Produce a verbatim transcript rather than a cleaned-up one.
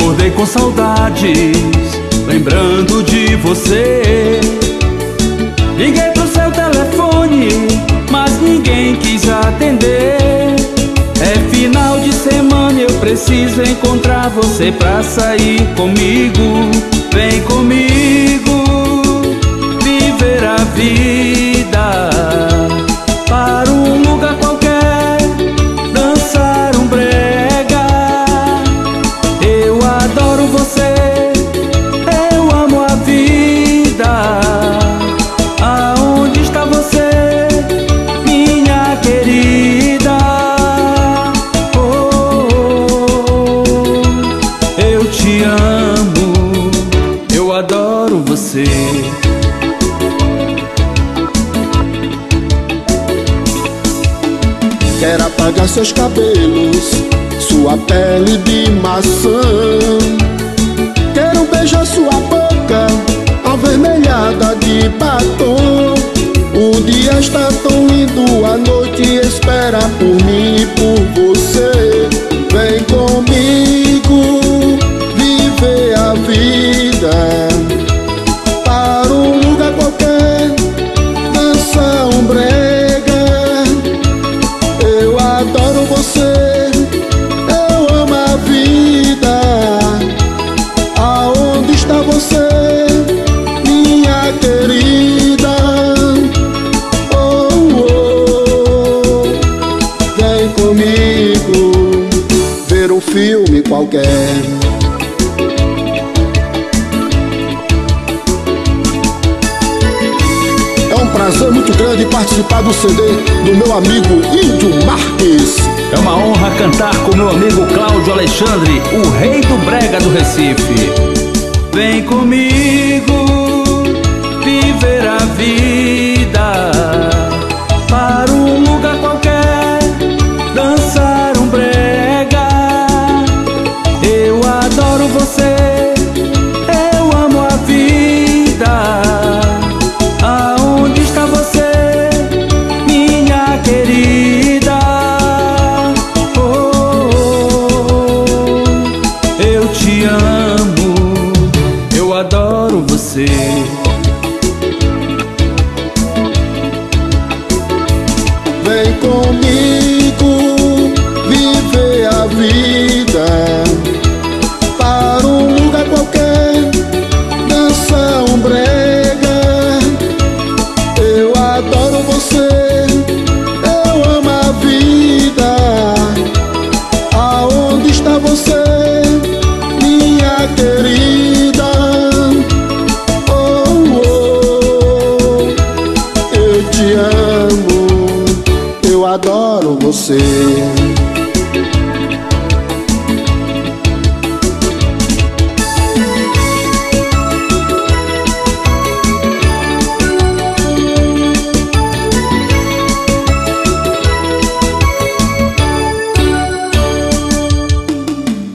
Acordei com saudades, lembrando de você. Liguei pro seu telefone, mas ninguém quis atender. É final de semana, eu preciso encontrar você pra sair comigo. Vem comigo, viver a vida. Para um lugar qualquer, dançar um brega. Eu adoro você, eu amo a vida. Aonde está você, minha querida? Oh, oh, oh. Eu te amo, eu adoro você. Quero apagar seus cabelos, sua pele de maçã. Quero beijar sua boca, avermelhada de batom. O dia está tão lindo, a noite espera por mim e por você. Vem comigo, viver a vida. Para um lugar qualquer, dançar um brega. Eu adoro você, eu amo a vida. Aonde está você, minha querida? Oh, oh, vem comigo ver um filme qualquer. É um prazer muito grande participar do C D do meu amigo Índio Marques. É uma honra cantar com meu amigo Cláudio Alexandre, o rei do brega do Recife. Vem comigo, viver a vida. Para um lugar qualquer, dançar um brega. Eu adoro você, eu amo a vida. Aonde está você, minha querida? Oh, oh, oh. Eu te amo, eu adoro você. Vem comigo, viver a vida. Para um lugar qualquer, dançar um brega. Eu adoro você, eu amo a vida. Aonde está você, minha querida? Oh, oh, eu te amo, eu adoro você.